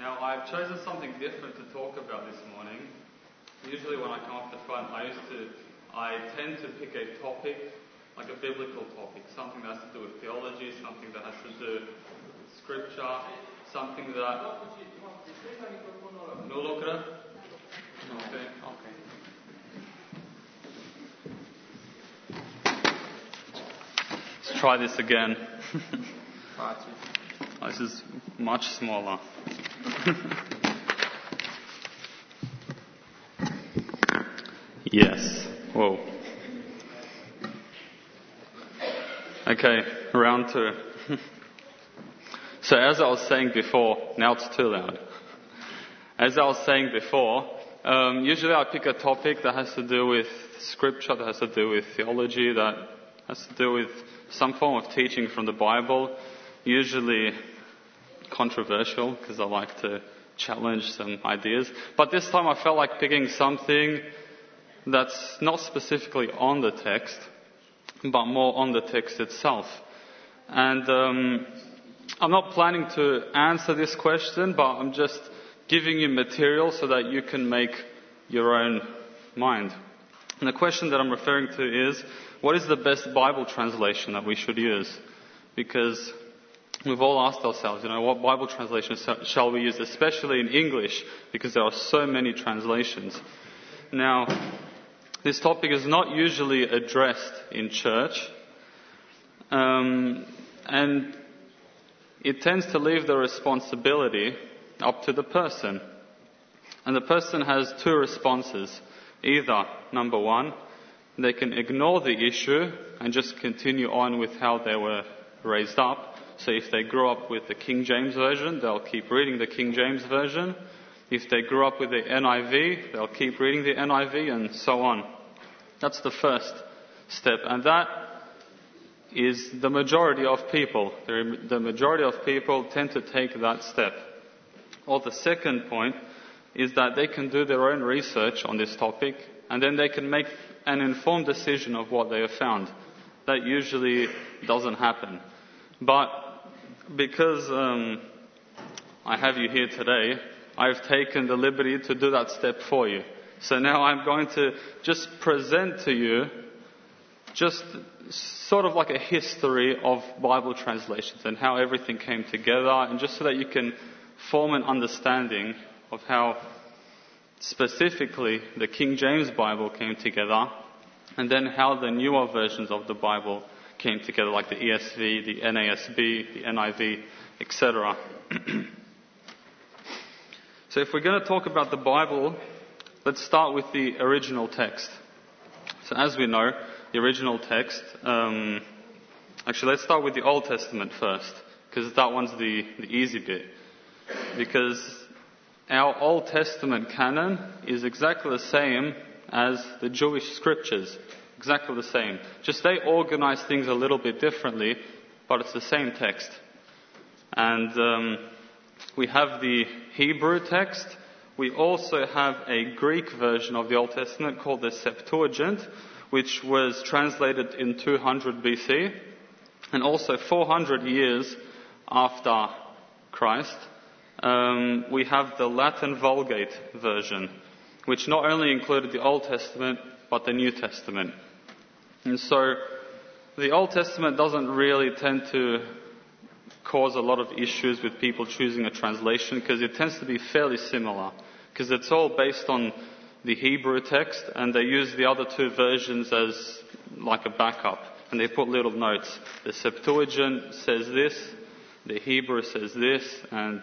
Now, I've chosen something different to talk about this morning. Usually when I come up the front, I tend to pick a topic, like a biblical topic, something that has to do with theology, something that has to do with scripture, something that... Nu lucră? Okay. Let's try this again. This is much smaller. Yes. Whoa. Okay, round two. So as I was saying before, now it's too loud. As I was saying before, usually I pick a topic that has to do with scripture, that has to do with theology, that has to do with some form of teaching from the Bible, usually controversial because I like to challenge some ideas. But this time I felt like picking something that's not specifically on the text, but more on the text itself. And I'm not planning to answer this question, but I'm just giving you material so that you can make your own mind. And the question that I'm referring to is, what is the best Bible translation that we should use? Because we've all asked ourselves, what Bible translation shall we use, especially in English, because there are so many translations. Now, this topic is not usually addressed in church, and it tends to leave the responsibility up to the person. And the person has two responses. Either, number one, they can ignore the issue and just continue on with how they were raised up. So if they grew up with the King James Version, they'll keep reading the King James Version. If they grew up with the NIV, they'll keep reading the NIV, and so on. That's the first step. And that is the majority of people. The majority of people tend to take that step. Or the second point is that they can do their own research on this topic, and then they can make an informed decision of what they have found. That usually doesn't happen. But because I have you here today, I've taken the liberty to do that step for you. So now I'm going to just present to you just sort of like a history of Bible translations and how everything came together, and just so that you can form an understanding of how specifically the King James Bible came together, and then how the newer versions of the Bible came together, like the ESV, the NASB, the NIV, etc. So if we're going to talk about the Bible, let's start with the original text. So as we know, the original text, actually let's start with the Old Testament first, because that one's the easy bit. Because our Old Testament canon is exactly the same as the Jewish scriptures. Exactly the same. Just they organize things a little bit differently, but it's the same text. And we have the Hebrew text. We also have a Greek version of the Old Testament called the Septuagint, which was translated in 200 BC, and also 400 years after Christ. We have the Latin Vulgate version, which not only included the Old Testament, but the New Testament. And so the Old Testament doesn't really tend to cause a lot of issues with people choosing a translation, because it tends to be fairly similar, because it's all based on the Hebrew text, and they use the other two versions as like a backup, and they put little notes. The Septuagint says this, the Hebrew says this, and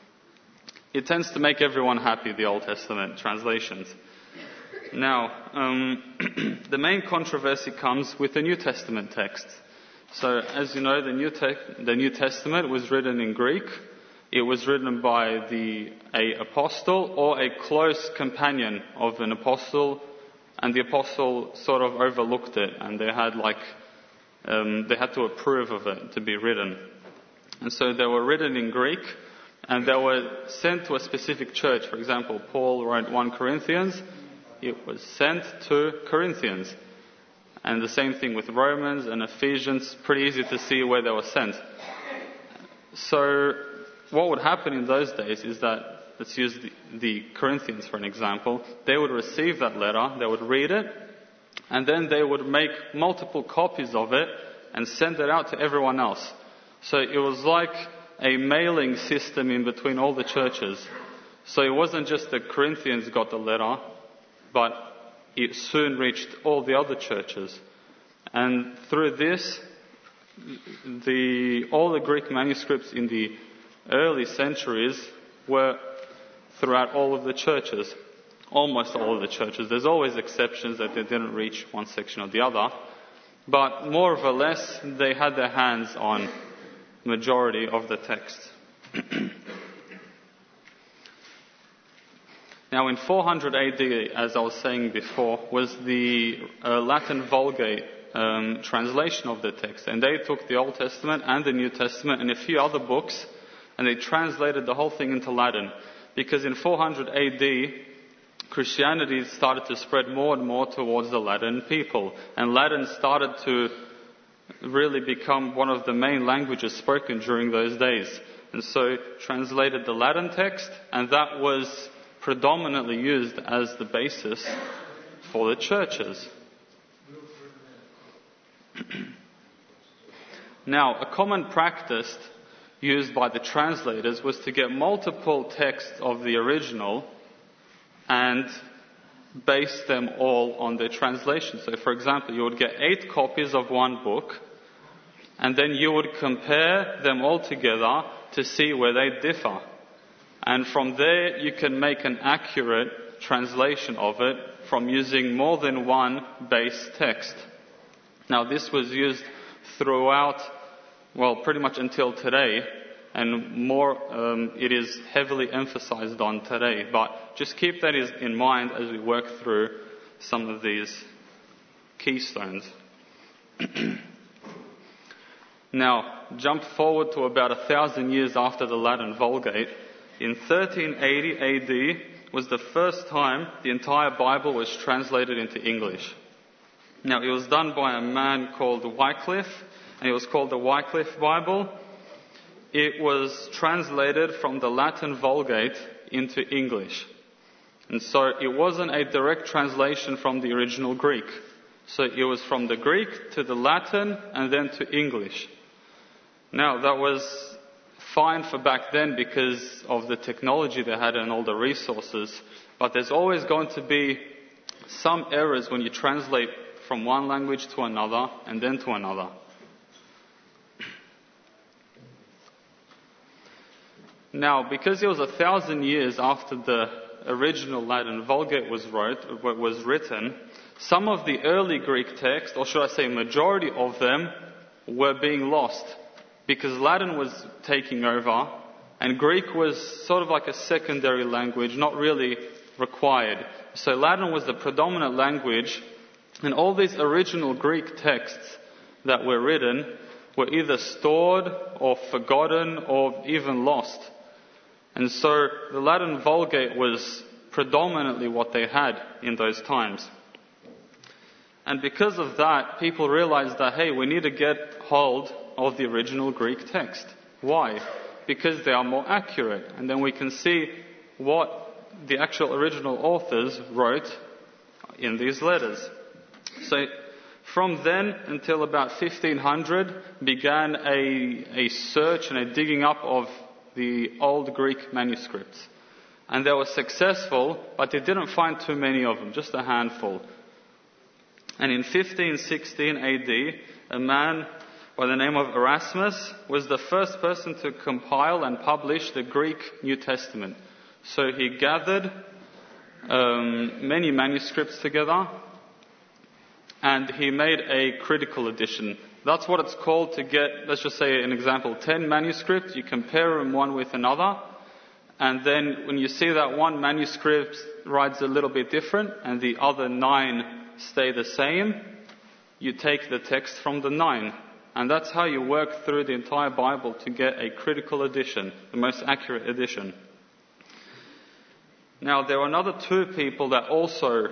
it tends to make everyone happy, the Old Testament translations. Now, the main controversy comes with the New Testament text. So, as you know, the New Testament was written in Greek. It was written by a apostle or a close companion of an apostle, and the apostle sort of overlooked it, and they had to approve of it to be written. And so they were written in Greek, and they were sent to a specific church. For example, Paul wrote 1 Corinthians. It was sent to Corinthians. And the same thing with Romans and Ephesians. Pretty easy to see where they were sent. So what would happen in those days is that let's use the Corinthians for an example, they would receive that letter, they would read it, and then they would make multiple copies of it and send it out to everyone else. So it was like a mailing system in between all the churches. So it wasn't just the Corinthians got the letter, but it soon reached all the other churches. And through this, all the Greek manuscripts in the early centuries were throughout all of the churches. Almost all of the churches. There's always exceptions that they didn't reach one section or the other. But more or less, they had their hands on majority of the text. Now in 400 AD, as I was saying before, was the Latin Vulgate translation of the text. And they took the Old Testament and the New Testament and a few other books, and they translated the whole thing into Latin. Because in 400 AD, Christianity started to spread more and more towards the Latin people. And Latin started to really become one of the main languages spoken during those days. And so translated the Latin text, and that was predominantly used as the basis for the churches. Now, a common practice used by the translators was to get multiple texts of the original and base them all on their translation. So, for example, you would get 8 copies of one book, and then you would compare them all together to see where they differ. And from there, you can make an accurate translation of it from using more than one base text. Now, this was used throughout, well, pretty much until today, and more, it is heavily emphasized on today. But just keep that in mind as we work through some of these keystones. Now, jump forward to about 1,000 years after the Latin Vulgate. In 1380 AD was the first time the entire Bible was translated into English. Now, it was done by a man called Wycliffe, and it was called the Wycliffe Bible. It was translated from the Latin Vulgate into English. And so it wasn't a direct translation from the original Greek. So it was from the Greek to the Latin and then to English. Now, that was fine for back then because of the technology they had and all the resources. But there's always going to be some errors when you translate from one language to another and then to another. Now, because it was 1,000 years after the original Latin Vulgate was written, some of the early Greek texts, or should I say majority of them, were being lost. Because Latin was taking over, and Greek was sort of like a secondary language, not really required. So Latin was the predominant language, and all these original Greek texts that were written were either stored or forgotten or even lost. And so the Latin Vulgate was predominantly what they had in those times. And because of that, people realized that, hey, we need to get hold of the original Greek text. Why? Because they are more accurate. And then we can see what the actual original authors wrote in these letters. So from then until about 1500 began a search and a digging up of the old Greek manuscripts. And they were successful, but they didn't find too many of them, just a handful. And in 1516 AD, a man by the name of Erasmus was the first person to compile and publish the Greek New Testament. So he gathered many manuscripts together, and he made a critical edition. That's what it's called to get, let's just say an example, 10 manuscripts. You compare them one with another, and then when you see that one manuscript writes a little bit different and the other 9 stay the same, you take the text from the 9. And that's how you work through the entire Bible to get a critical edition, the most accurate edition. Now, there were another 2 people that also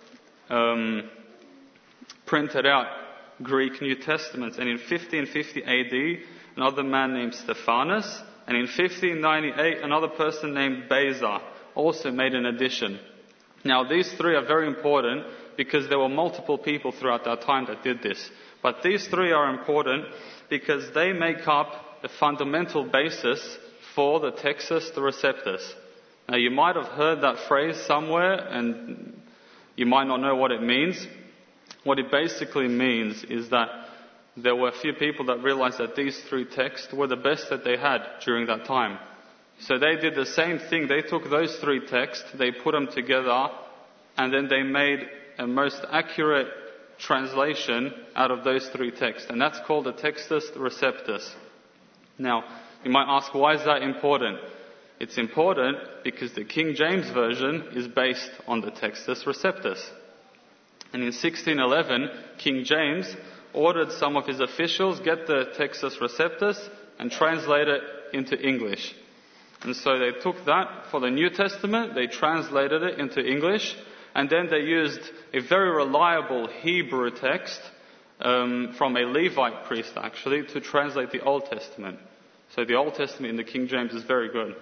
printed out Greek New Testaments. And in 1550 AD, another man named Stephanus And in 1598, another person named Beza also made an addition. Now, these three are very important because there were multiple people throughout that time that did this. But these three are important because they make up the fundamental basis for the Textus Receptus. Now, you might have heard that phrase somewhere and you might not know what it means. What it basically means is that there were a few people that realized that these three texts were the best that they had during that time. So they did the same thing. They took those three texts, they put them together, and then they made a most accurate translation out of those three texts. And that's called the Textus Receptus. Now, you might ask, why is that important? It's important because the King James Version is based on the Textus Receptus. And in 1611, King James ordered some of his officials get the Textus Receptus and translate it into English. And so they took that for the New Testament, they translated it into English, and then they used a very reliable Hebrew text from a Levite priest, actually, to translate the Old Testament. So the Old Testament in the King James is very good.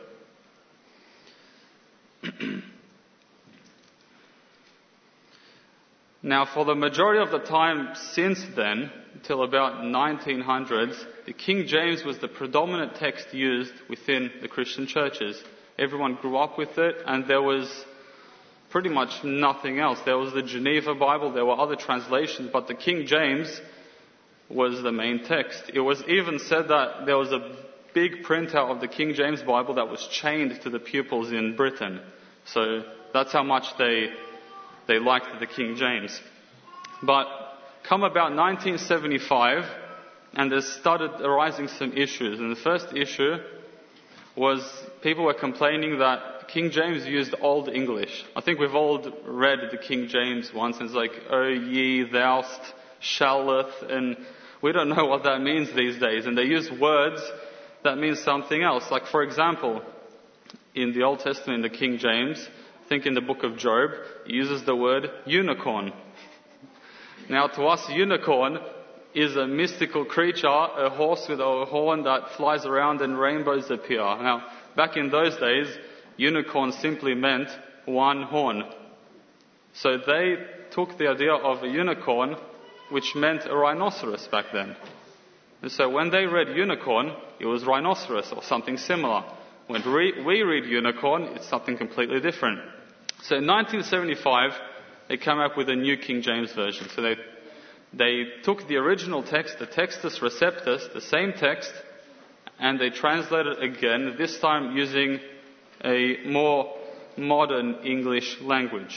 Now, for the majority of the time since then, till about 1900s, the King James was the predominant text used within the Christian churches. Everyone grew up with it, and there was pretty much nothing else. There was the Geneva Bible, there were other translations, but the King James was the main text. It was even said that there was a big printout of the King James Bible that was chained to the pupils in Britain. So that's how much they liked the King James. But come about 1975, and there started arising some issues. And the first issue was people were complaining that King James used Old English. I think we've all read the King James once, and it's like, "O ye, thou'st, shalleth," and we don't know what that means these days. And they use words that mean something else. Like, for example, in the Old Testament, in the King James, I think in the book of Job, it uses the word unicorn. Now, to us, unicorn is a mystical creature, a horse with a horn that flies around and rainbows appear. Now, back in those days, unicorn simply meant one horn. So they took the idea of a unicorn, which meant a rhinoceros back then. And so when they read unicorn, it was rhinoceros or something similar. When we read unicorn, it's something completely different. So in 1975, they came up with a new King James Version. So they took the original text, the Textus Receptus, the same text, and they translated it again, this time using a more modern English language.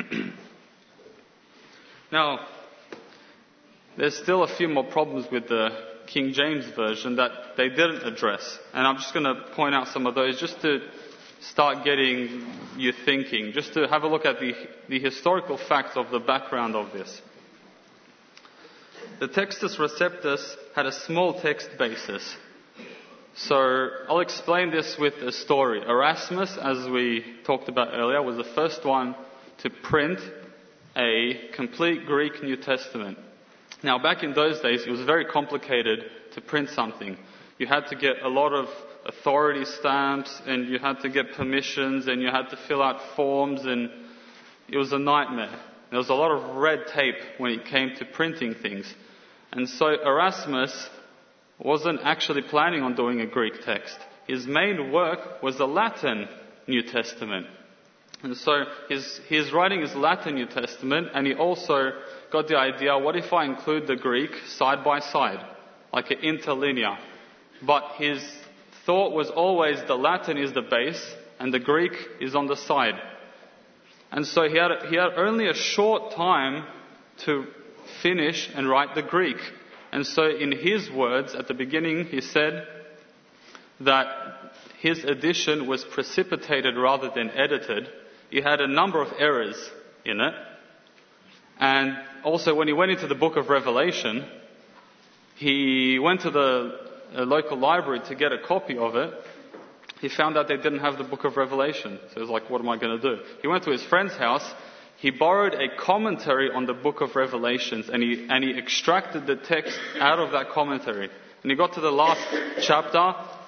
Now, there's still a few more problems with the King James Version that they didn't address. And I'm just going to point out some of those just to start getting you thinking, just to have a look at the historical facts of the background of this. The Textus Receptus had a small text basis. So I'll explain this with a story. Erasmus, as we talked about earlier, was the first one to print a complete Greek New Testament. Now, back in those days, it was very complicated to print something. You had to get a lot of authority stamps, and you had to get permissions, and you had to fill out forms, and it was a nightmare. There was a lot of red tape when it came to printing things. And so Erasmus wasn't actually planning on doing a Greek text. His main work was the Latin New Testament. And so he's writing his Latin New Testament, and he also got the idea, what if I include the Greek side by side, like an interlinear? But his thought was always the Latin is the base, and the Greek is on the side. And so he had only a short time to finish and write the Greek. And so in his words, at the beginning, he said that his edition was precipitated rather than edited. He had a number of errors in it. And also when he went into the book of Revelation, he went to the local library to get a copy of it. He found out they didn't have the book of Revelation. So he was like, what am I going to do? He went to his friend's house. He borrowed a commentary on the book of Revelations, and he extracted the text out of that commentary. And he got to the last chapter,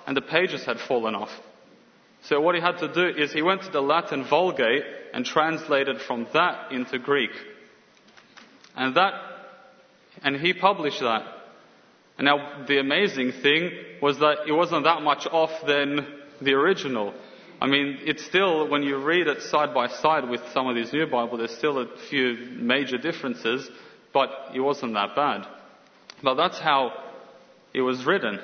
and the pages had fallen off. So what he had to do is he went to the Latin Vulgate and translated from that into Greek. And he published that. And now the amazing thing was that it wasn't that much off than the original. I mean, it's still, when you read it side by side with some of these new Bibles, there's still a few major differences, but it wasn't that bad. But that's how it was written.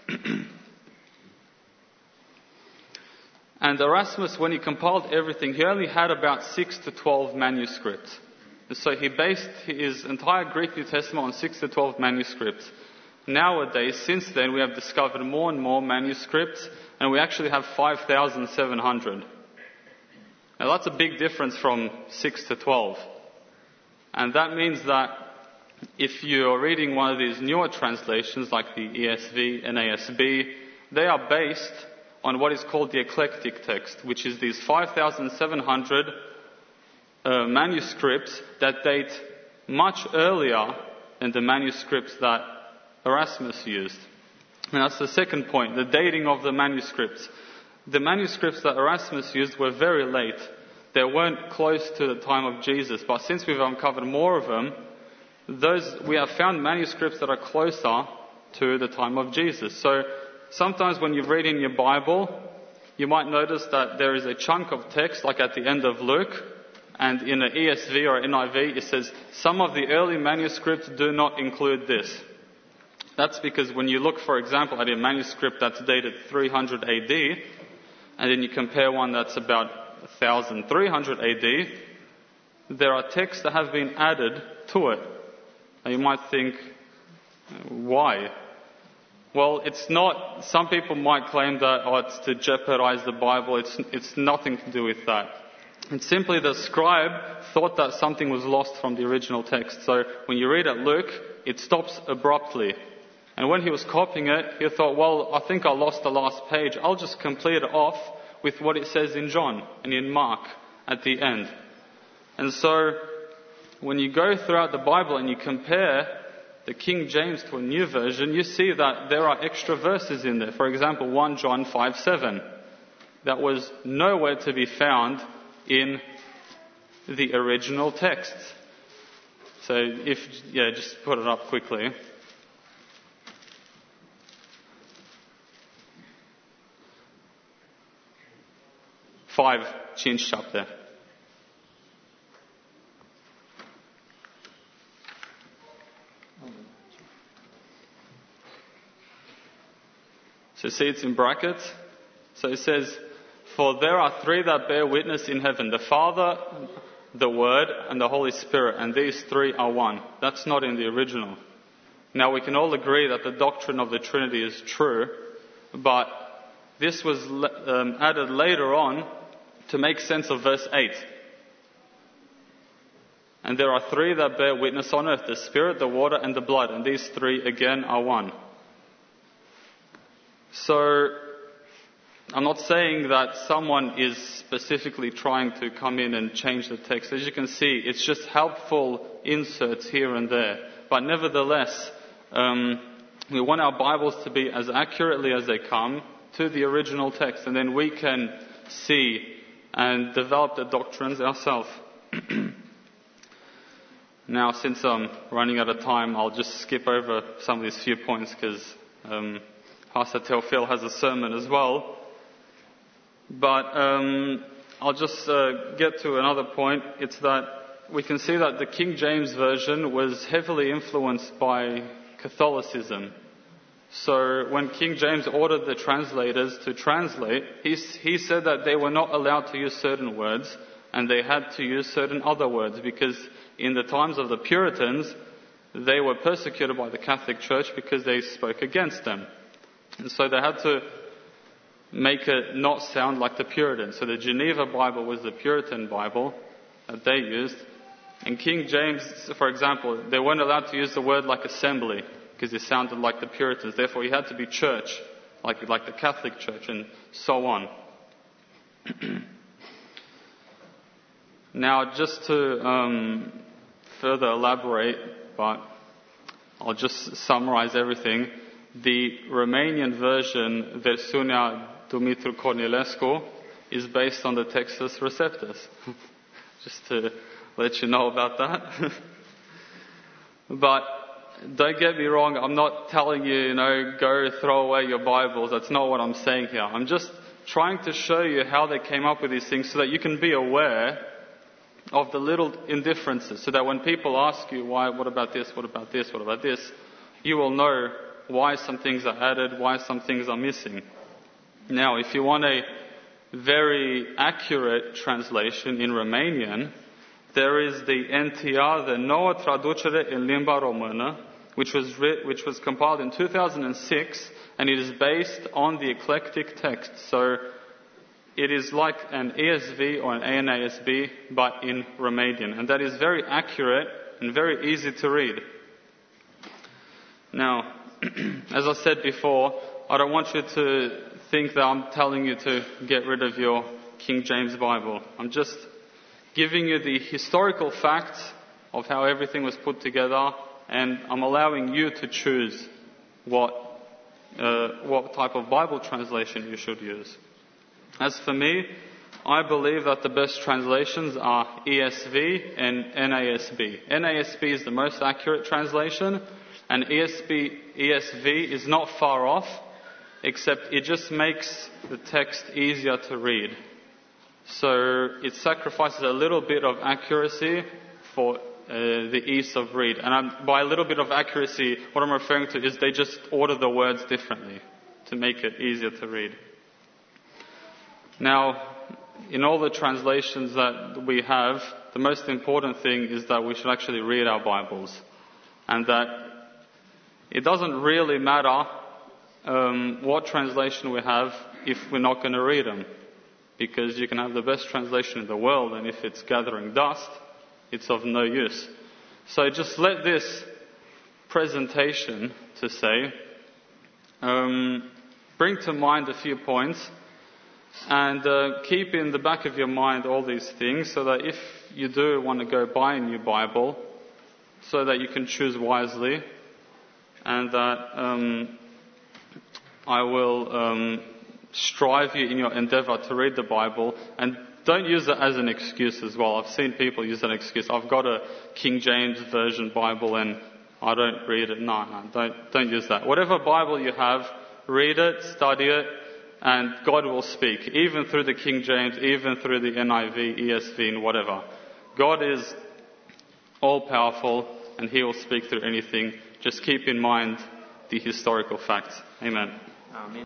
And Erasmus, when he compiled everything, he only had about 6 to 12 manuscripts. So he based his entire Greek New Testament on 6 to 12 manuscripts. Nowadays, since then, we have discovered more and more manuscripts, and we actually have 5,700. Now that's a big difference from 6 to 12. And that means that if you're reading one of these newer translations, like the ESV and NASB, they are based on what is called the eclectic text, which is these 5,700 manuscripts that date much earlier than the manuscripts that Erasmus used. And that's the second point, the dating of the manuscripts. The manuscripts that Erasmus used were very late. They weren't close to the time of Jesus, but since we've uncovered more of them, we have found manuscripts that are closer to the time of Jesus. So sometimes when you read in your Bible, you might notice that there is a chunk of text, like at the end of Luke, and in an ESV or NIV, it says, some of the early manuscripts do not include this. That's because when you look, for example, at a manuscript that's dated 300 AD, and then you compare one that's about 1300 AD, there are texts that have been added to it. And you might think, why? Well, it's not, some people might claim that, it's to jeopardize the Bible. It's nothing to do with that. It's simply the scribe thought that something was lost from the original text. So when you read at Luke, it stops abruptly. And when he was copying it, he thought, well, I think I lost the last page. I'll just complete it off with what it says in John and in Mark at the end. And so when you go throughout the Bible and you compare the King James to a new version, you see that there are extra verses in there. For example, 1 John 5:7. That was nowhere to be found in the original text. So just put it up quickly. Change chapter. So see, it's in brackets. So it says, for there are three that bear witness in heaven, the Father, the Word, and the Holy Spirit, and these three are one. That's not in the original. Now we can all agree that the doctrine of the Trinity is true, but this was added later on to make sense of verse 8. And there are three that bear witness on earth, the Spirit, the water, and the blood, and these three again are one. So, I'm not saying that someone is specifically trying to come in and change the text. As you can see, it's just helpful inserts here and there. But nevertheless, we want our Bibles to be as accurately as they come to the original text, and then we can see and develop the doctrines ourselves. Now, since I'm running out of time, I'll just skip over some of these few points because Pastor Teofil has a sermon as well. But I'll just get to another point. It's that we can see that the King James Version was heavily influenced by Catholicism. So when King James ordered the translators to translate, he said that they were not allowed to use certain words and they had to use certain other words because in the times of the Puritans, they were persecuted by the Catholic Church because they spoke against them. And so they had to make it not sound like the Puritans. So the Geneva Bible was the Puritan Bible that they used. And King James, for example, they weren't allowed to use the word like assembly because it sounded like the Puritans. Therefore, he had to be church, like the Catholic Church, and so on. Now, just to further elaborate, but I'll just summarize everything. the Romanian version, Versiunea Dumitru Cornilescu, is based on the Textus Receptus. Just to let you know about that. But don't get me wrong, I'm not telling you, go throw away your Bibles. That's not what I'm saying here. I'm just trying to show you how they came up with these things so that you can be aware of the little indifferences, so that when people ask you, what about this, what about this, what about this, you will know why some things are added, why some things are missing. Now, if you want a very accurate translation in Romanian, there is the NTR, the Noua Traducere în Limba Română, which was compiled in 2006, and it is based on the eclectic text. So it is like an ESV or an ANASB, but in Romanian. And that is very accurate and very easy to read. Now, as I said before, I don't want you to think that I'm telling you to get rid of your King James Bible. I'm just giving you the historical facts of how everything was put together, and I'm allowing you to choose what type of Bible translation you should use. As for me, I believe that the best translations are ESV and NASB. NASB is the most accurate translation, and ESV is not far off, except it just makes the text easier to read. So it sacrifices a little bit of accuracy for the ease of read. And by a little bit of accuracy, what I'm referring to is they just order the words differently to make it easier to read. Now, in all the translations that we have, the most important thing is that we should actually read our Bibles. And that it doesn't really matter what translation we have if we're not going to read them. Because you can have the best translation in the world, and if it's gathering dust, it's of no use. So just let this presentation, to say, bring to mind a few points, and keep in the back of your mind all these things, so that if you do want to go buy a new Bible, so that you can choose wisely, and that I will strive you in your endeavour to read the Bible, and don't use it as an excuse as well. I've seen people use an excuse. I've got a King James Version Bible and I don't read it. No, don't use that. Whatever Bible you have, read it, study it, and God will speak, even through the King James, even through the NIV, ESV, and whatever. God is all-powerful, and He will speak through anything. Just keep in mind the historical facts. Amen. Amen.